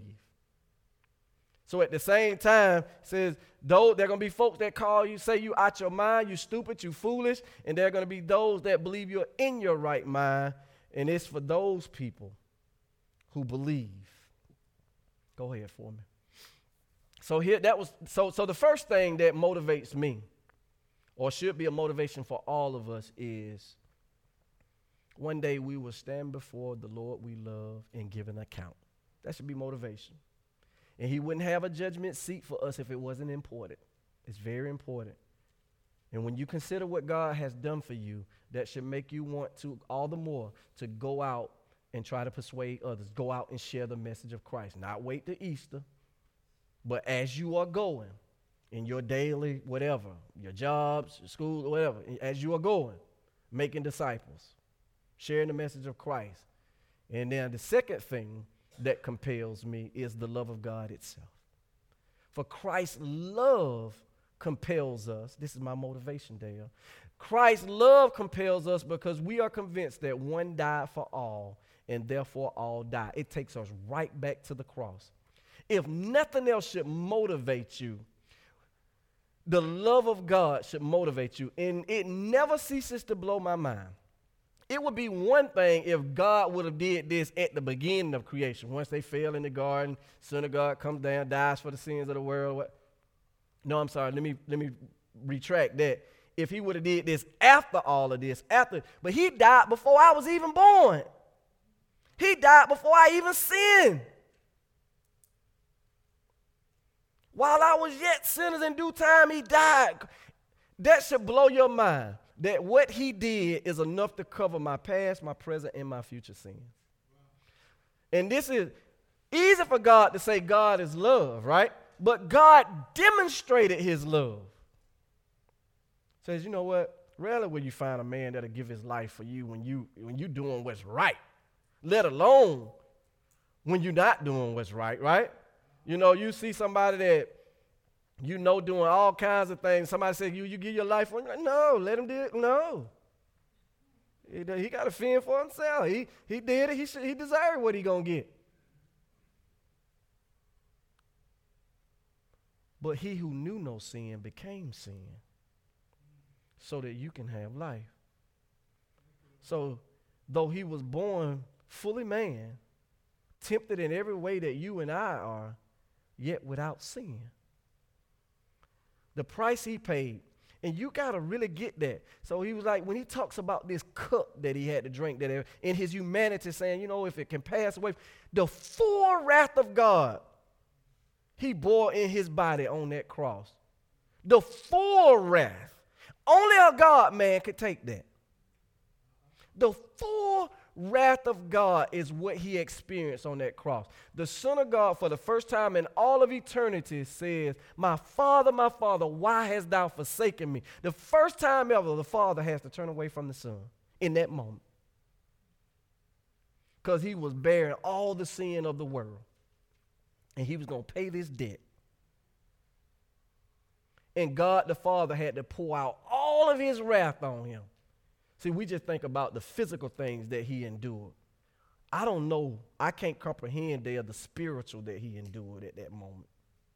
So at the same time, it says, though there are going to be folks that call you, say you out your mind, you stupid, you foolish, and there are going to be those that believe you're in your right mind, and it's for those people who believe. Go ahead for me. So so the first thing that motivates me, or should be a motivation for all of us, is one day we will stand before the Lord we love and give an account. That should be motivation. And he wouldn't have a judgment seat for us if it wasn't important. It's very important. And when you consider what God has done for you, that should make you want to, all the more, to go out and try to persuade others. Go out and share the message of Christ. Not wait till Easter, but as you are going in your daily whatever, your jobs, your school, whatever, as you are going, making disciples, sharing the message of Christ. And then the second thing that compels me is the love of God itself. For Christ's love compels us. This is my motivation, Dale. Christ's love compels us because we are convinced that one died for all, and therefore all die. It takes us right back to the cross. If nothing else should motivate you, the love of God should motivate you. And it never ceases to blow my mind. It would be one thing if God would have did this at the beginning of creation. Once they fell in the garden, Son of God comes down, dies for the sins of the world. No, I'm sorry. Let me retract that. if he would have did this after all of this, but he died before I was even born. He died before I even sinned. While I was yet sinners in due time, he died. That should blow your mind, that what he did is enough to cover my past, my present, and my future sins. And this is easy for God to say God is love, right? But God demonstrated his love. Says, you know what? Rarely will you find a man that'll give his life for you when you doing what's right, let alone when you're not doing what's right, right? You know, you see somebody that you know doing all kinds of things. Somebody says, you give your life for him. No, let him do it. No. He got to fend for himself. He did it. He deserved what he going to get. But he who knew no sin became sin so that you can have life. So though he was born fully man, tempted in every way that you and I are, yet without sin. The price he paid, and you got to really get that. So he was like, when he talks about this cup that he had to drink, that in his humanity saying, you know, if it can pass away, the full wrath of God, he bore in his body on that cross. The full wrath. Only a God man could take that. The full wrath of God is what he experienced on that cross. The Son of God, for the first time in all of eternity, says, my Father, why hast thou forsaken me? The first time ever, the Father has to turn away from the Son in that moment. Because he was bearing all the sin of the world. And he was going to pay this debt. And God the Father had to pour out all of his wrath on him. See, we just think about the physical things that he endured. I don't know. I can't comprehend the spiritual that he endured at that moment.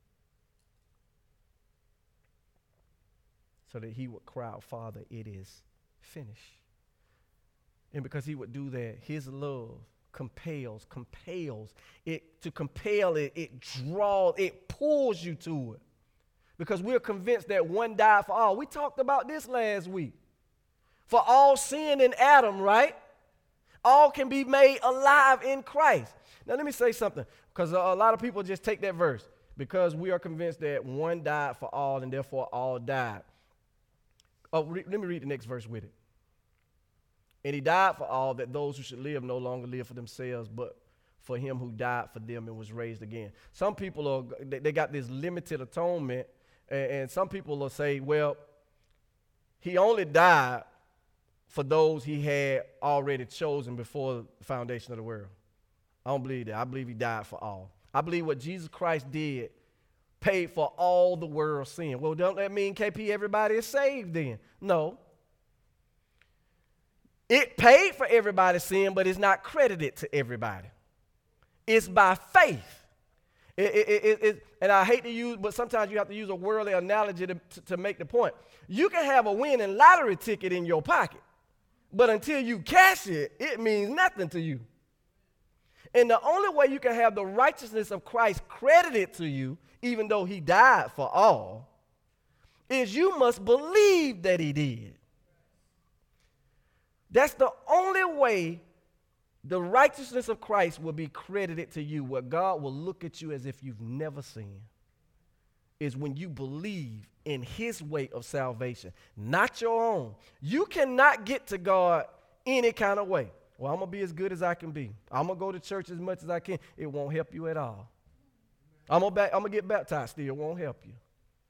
So that he would cry out, Father, it is finished. And because he would do that, his love compels. To compel it draws, it pulls you to it. Because we're convinced that one died for all. We talked about this last week. For all sin in Adam, right? All can be made alive in Christ. Now let me say something, because a lot of people just take that verse. Because we are convinced that one died for all and therefore all died. Let me read the next verse with it. And he died for all, that those who should live no longer live for themselves, but for him who died for them and was raised again. Some people they got this limited atonement, and some people will say, well, he only died for those he had already chosen before the foundation of the world. I don't believe that. I believe he died for all. I believe what Jesus Christ did paid for all the world's sin. Well, don't that mean, KP, everybody is saved then? No. It paid for everybody's sin, but it's not credited to everybody. It's by faith. And I hate to use, but sometimes you have to use a worldly analogy to make the point. You can have a winning lottery ticket in your pocket, but until you cash it, it means nothing to you. And the only way you can have the righteousness of Christ credited to you, even though he died for all, is you must believe that he did. That's the only way the righteousness of Christ will be credited to you, where God will look at you as if you've never sinned, is when you believe in his way of salvation, not your own. You cannot get to God any kind of way. Well, I'm going to be as good as I can be. I'm going to go to church as much as I can. It won't help you at all. I'm going to get baptized still. It won't help you.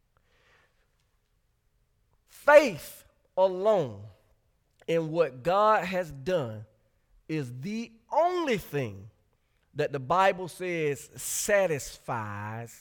Faith alone in what God has done is the only thing that the Bible says satisfies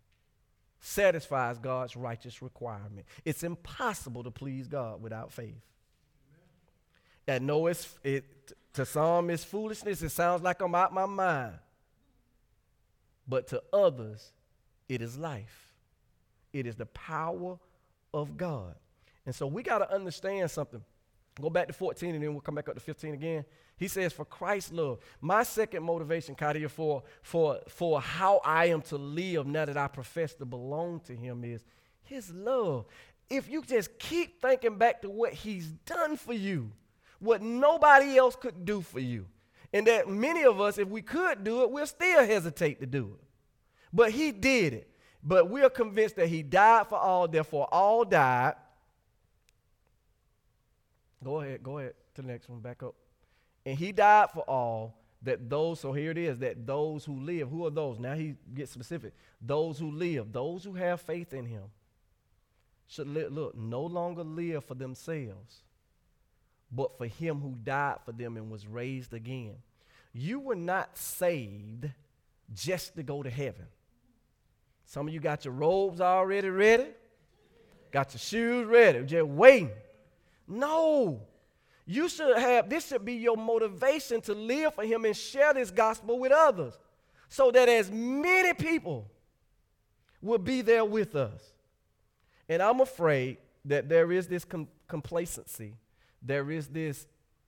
God's righteous requirement. It's impossible to please God without faith. I know to some it's foolishness. It sounds like I'm out my mind. But to others, it is life. It is the power of God. And so we got to understand something. Go back to 14 and then we'll come back up to 15 again. He says, for Christ's love. My second motivation, Kadia, for how I am to live now that I profess to belong to him is his love. if you just keep thinking back to what he's done for you, what nobody else could do for you, and that many of us, if we could do it, we'll still hesitate to do it. But he did it. But we're convinced that he died for all, therefore all died. Go ahead to the next one, back up. And he died for all, that those, so here it is, that those who live, who are those? Now he gets specific. Those who live, those who have faith in him, should no longer live for themselves, but for him who died for them and was raised again. You were not saved just to go to heaven. Some of you got your robes already ready, got your shoes ready, just waiting. No. You should have, this should be your motivation to live for him and share this gospel with others, so that as many people will be there with us. And I'm afraid that there is this complacency. There is this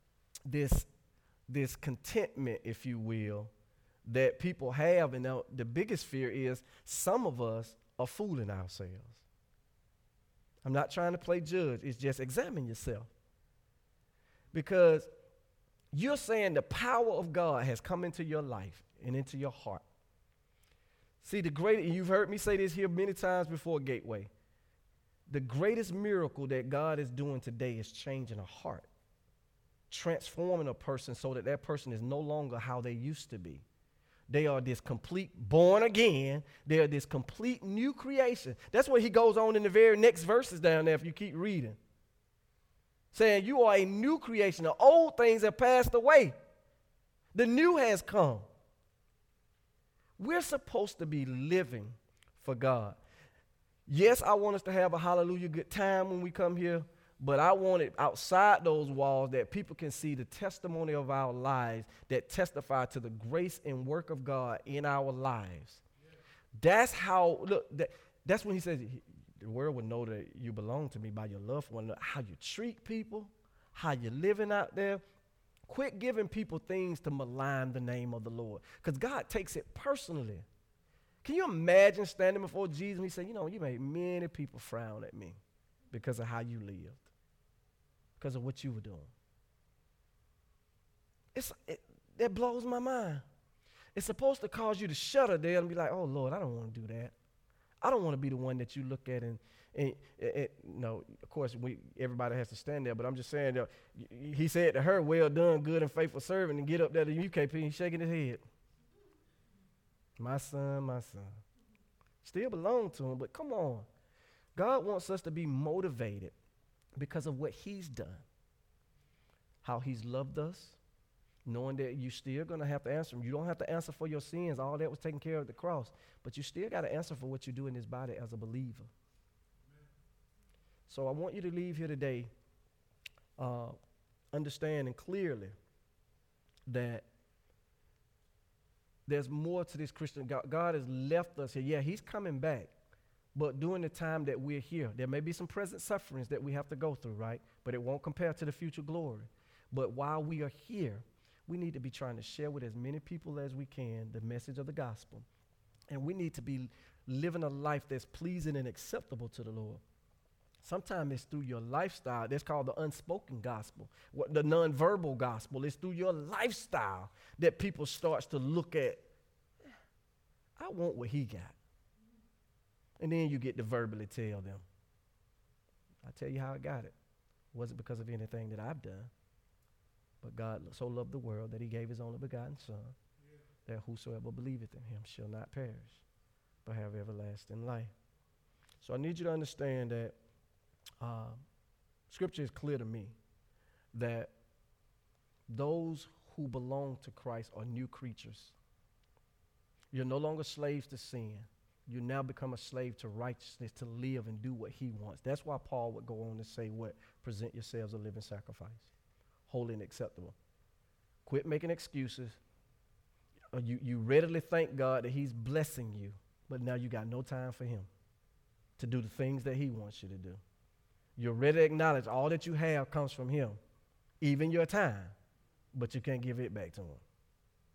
contentment, if you will, that people have. And the biggest fear is some of us are fooling ourselves. I'm not trying to play judge. It's just examine yourself. Because you're saying the power of God has come into your life and into your heart. See, you've heard me say this here many times before, Gateway. The greatest miracle that God is doing today is changing a heart, transforming a person so that that person is no longer how they used to be. They are this complete born again. They are this complete new creation. That's what he goes on in the very next verses down there if you keep reading. Saying you are a new creation. The old things have passed away. The new has come. We're supposed to be living for God. Yes, I want us to have a hallelujah good time when we come here, but I want it outside those walls that people can see the testimony of our lives that testify to the grace and work of God in our lives. Yeah. That's how, that's when he says, the world will know that you belong to me by your love for one another, how you treat people, how you're living out there. Quit giving people things to malign the name of the Lord, because God takes it personally. Can you imagine standing before Jesus and he said, you made many people frown at me because of how you lived, because of what you were doing. That blows my mind. It's supposed to cause you to shudder there and be like, oh, Lord, I don't want to do that. I don't want to be the one that you look at and of course, everybody has to stand there, but I'm just saying that he said to her, well done, good and faithful servant, and get up there to UKP and shaking his head. My son. Still belong to him, but come on. God wants us to be motivated because of what he's done, how he's loved us, knowing that you're still going to have to answer him. You don't have to answer for your sins. All that was taken care of at the cross, but you still got to answer for what you do in this body as a believer. So I want you to leave here today understanding clearly that there's more to this Christian. God has left us here. Yeah, he's coming back. But during the time that we're here, there may be some present sufferings that we have to go through, right? But it won't compare to the future glory. But while we are here, we need to be trying to share with as many people as we can the message of the gospel. And we need to be living a life that's pleasing and acceptable to the Lord. Sometimes it's through your lifestyle. That's called the unspoken gospel, the nonverbal gospel. It's through your lifestyle that people start to look at, I want what he got. And then you get to verbally tell them, I tell you how I got it. It wasn't because of anything that I've done, but God so loved the world that he gave his only begotten Son, that whosoever believeth in him shall not perish, but have everlasting life. So I need you to understand that Scripture is clear to me that those who belong to Christ are new creatures. You're no longer slaves to sin. You now become a slave to righteousness, to live and do what he wants. That's why Paul would go on to say what? Present yourselves a living sacrifice, holy and acceptable. Quit making excuses. You readily thank God that he's blessing you, but now you got no time for him to do the things that he wants you to do. You're ready to acknowledge all that you have comes from him, even your time, but you can't give it back to him.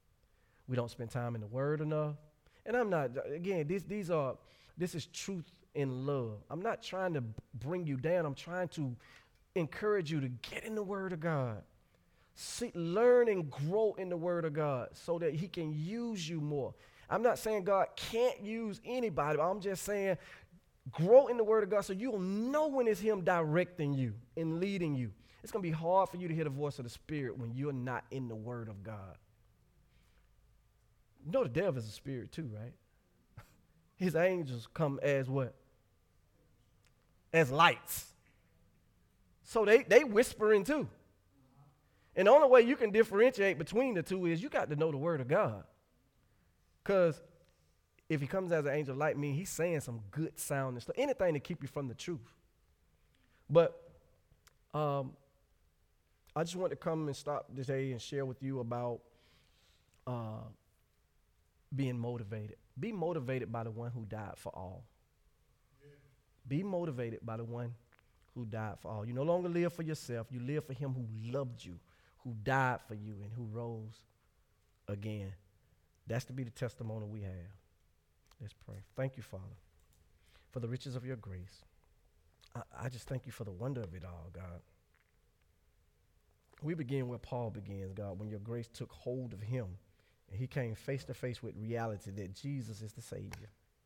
We don't spend time in the word enough. And I'm not, again, this is truth in love. I'm not trying to bring you down. I'm trying to encourage you to get in the Word of God. Learn and grow in the Word of God so that he can use you more. I'm not saying God can't use anybody, but I'm just saying grow in the Word of God so you'll know when it's him directing you and leading you. It's going to be hard for you to hear the voice of the Spirit when you're not in the Word of God. You know the devil is a spirit too, right? His angels come as what? As lights. So they whispering too. And the only way you can differentiate between the two is you got to know the Word of God. Because if he comes as an angel of light, mean he's saying some good sound and stuff. Anything to keep you from the truth. But I just want to come and stop today and share with you about being motivated. Be motivated by the one who died for all. Yeah. Be motivated by the one who died for all. You no longer live for yourself. You live for him who loved you, who died for you, and who rose again. That's to be the testimony we have. Let's pray. Thank you, Father, for the riches of your grace. I just thank you for the wonder of it all, God. We begin where Paul begins, God, when your grace took hold of him and he came face to face with reality that Jesus is the Savior.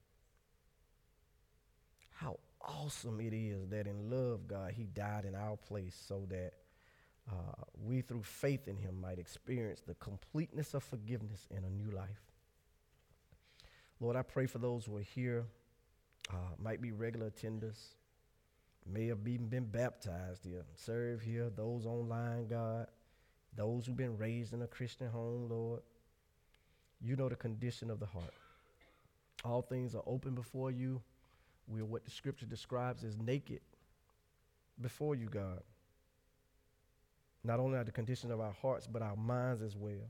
How awesome it is that in love, God, he died in our place so that we, through faith in him, might experience the completeness of forgiveness in a new life. Lord, I pray for those who are here, might be regular attenders, may have even been baptized here, serve here, those online, God, those who've been raised in a Christian home, Lord. You know the condition of the heart. All things are open before you. We are what the scripture describes as naked before you, God. Not only are the condition of our hearts, but our minds as well.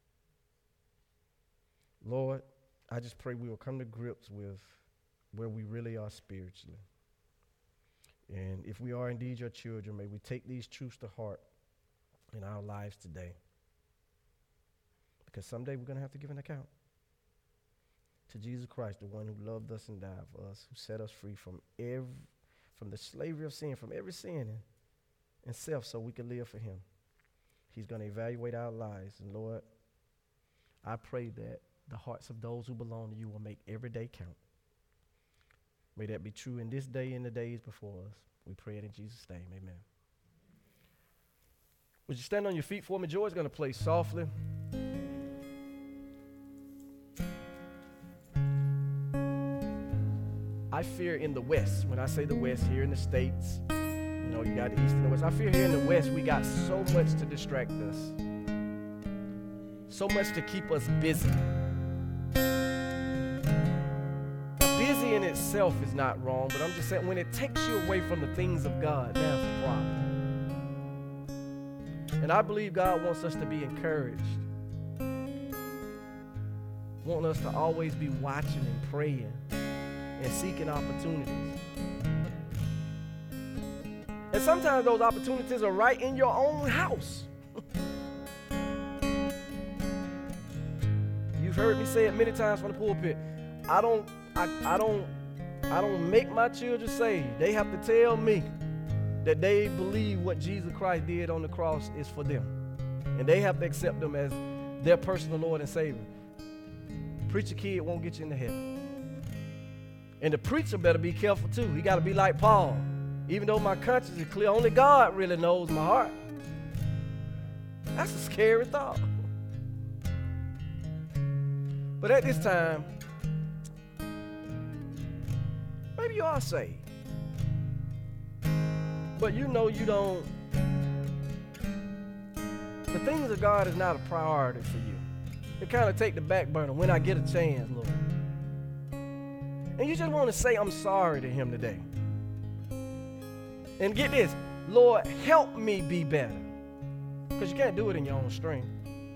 Lord, I just pray we will come to grips with where we really are spiritually. And if we are indeed your children, may we take these truths to heart in our lives today. Because someday we're going to have to give an account to Jesus Christ, the one who loved us and died for us, who set us free from the slavery of sin, from every sin and self, so we can live for him. He's going to evaluate our lives. And Lord, I pray that the hearts of those who belong to you will make every day count. May that be true in this day and the days before us. We pray it in Jesus' name. Amen. Would you stand on your feet for me? Joy's going to play softly. I fear in the West, when I say the West, here in the States, you know, you got the East and the West. I fear here in the West, we got so much to distract us. So much to keep us busy. Busy in itself is not wrong, but I'm just saying when it takes you away from the things of God, that's the problem. And I believe God wants us to be encouraged. Want us to always be watching and praying and seeking opportunities. And sometimes those opportunities are right in your own house. You've heard me say it many times from the pulpit. I don't make my children saved. They have to tell me that they believe what Jesus Christ did on the cross is for them. And they have to accept them as their personal Lord and Savior. Preacher kid won't get you into heaven. And the preacher better be careful too. He got to be like Paul. Even though my conscience is clear, only God really knows my heart. That's a scary thought. But at this time, maybe you are saved. But you know you don't. The things of God is not a priority for you. It kind of take the back burner when I get a chance, Lord. And you just want to say, I'm sorry to him today. And get this, Lord, help me be better. Because you can't do it in your own strength.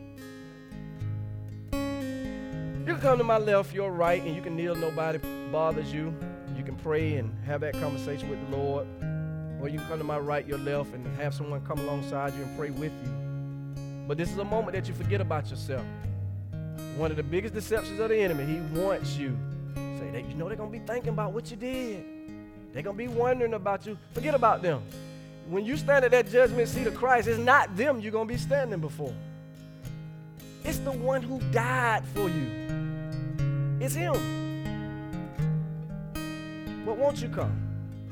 You can come to my left, your right, and you can kneel, nobody bothers you. You can pray and have that conversation with the Lord. Or you can come to my right, your left, and have someone come alongside you and pray with you. But this is a moment that you forget about yourself. One of the biggest deceptions of the enemy, he wants you to say, You know they're going to be thinking about what you did. They're going to be wondering about you. Forget about them. When you stand at that judgment seat of Christ, it's not them you're going to be standing before. It's the one who died for you. It's him. But won't you come?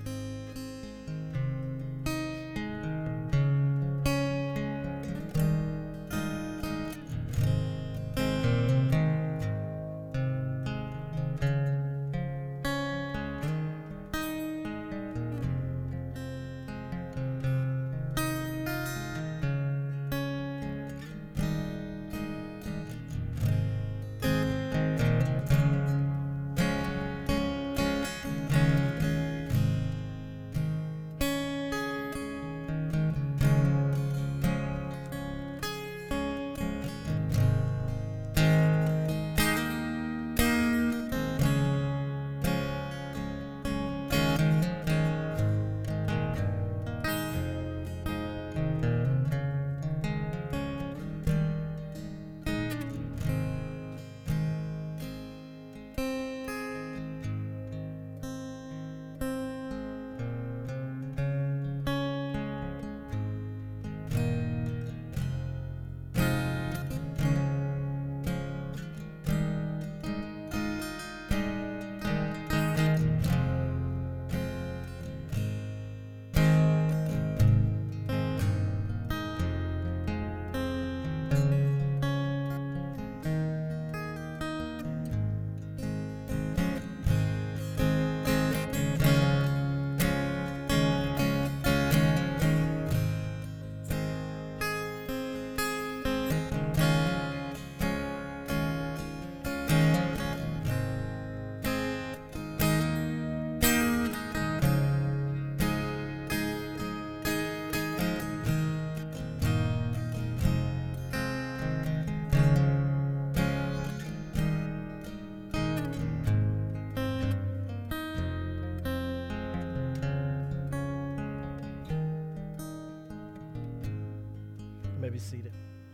Be seated.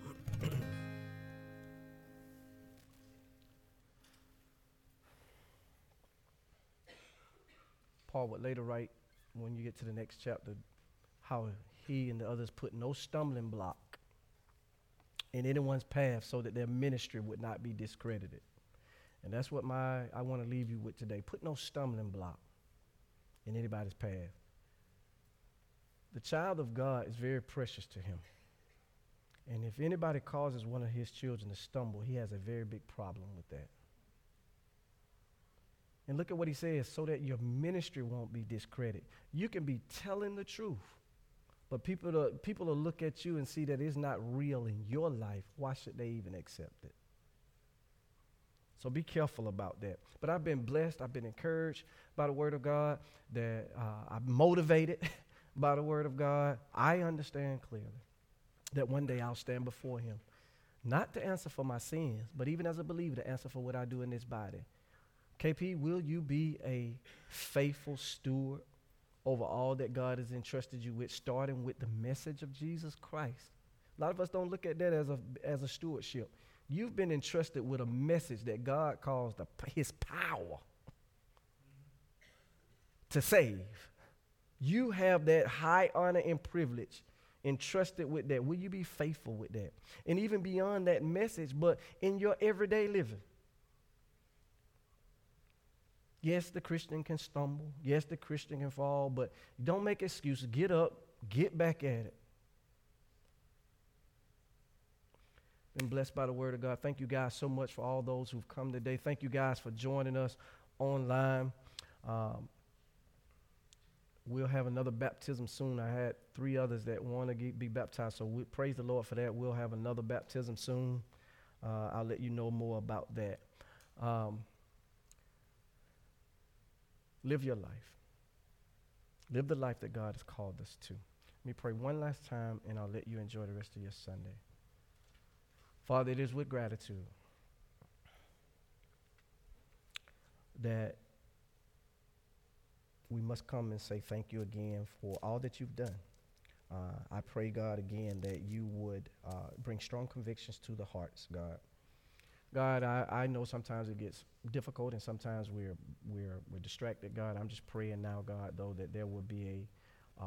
Paul would later write, when you get to the next chapter, how he and the others put no stumbling block in anyone's path so that their ministry would not be discredited. And that's what I want to leave you with today. Put no stumbling block in anybody's path. The child of God is very precious to him. And if anybody causes one of his children to stumble, he has a very big problem with that. And look at what he says, so that your ministry won't be discredited. You can be telling the truth, but people will look at you and see that it's not real in your life. Why should they even accept it? So be careful about that. But I've been blessed. I've been encouraged by the word of God. That I'm motivated by the word of God. I understand clearly that one day I'll stand before him, not to answer for my sins, but even as a believer to answer for what I do in this body. KP, will you be a faithful steward over all that God has entrusted you with, starting with the message of Jesus Christ? A lot of us don't look at that as a stewardship. You've been entrusted with a message that God calls his power to save. You have that high honor and privilege entrusted with that. Will you be faithful with that? And even beyond that message, but in your everyday living. Yes, the Christian can stumble. Yes, the Christian can fall, but don't make excuses. Get up, get back at it. Been blessed by the word of God. Thank you guys so much for all those who've come today. Thank you guys for joining us online. We'll have another baptism soon. I had 3 others that want to be baptized, so we praise the Lord for that. We'll have another baptism soon. I'll let you know more about that. Live your life. Live the life that God has called us to. Let me pray one last time, and I'll let you enjoy the rest of your Sunday. Father, it is with gratitude that we must come and say thank you again for all that you've done. I pray, God, again, that you would bring strong convictions to the hearts, God. God, I know sometimes it gets difficult and sometimes we're distracted. God, I'm just praying now, God, though, that there will be a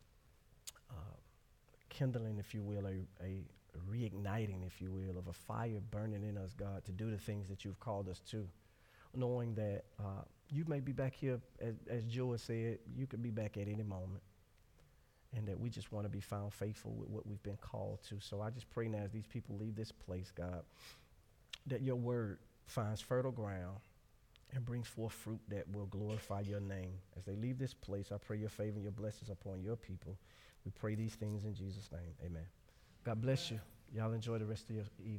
kindling, if you will, a reigniting, if you will, of a fire burning in us, God, to do the things that you've called us to, knowing that you may be back here, as Joel said, you could be back at any moment, and that we just want to be found faithful with what we've been called to. So I just pray now as these people leave this place, God, that your word finds fertile ground and brings forth fruit that will glorify your name. As they leave this place, I pray your favor and your blessings upon your people. We pray these things in Jesus' name. Amen. God bless you. Y'all enjoy the rest of your evening.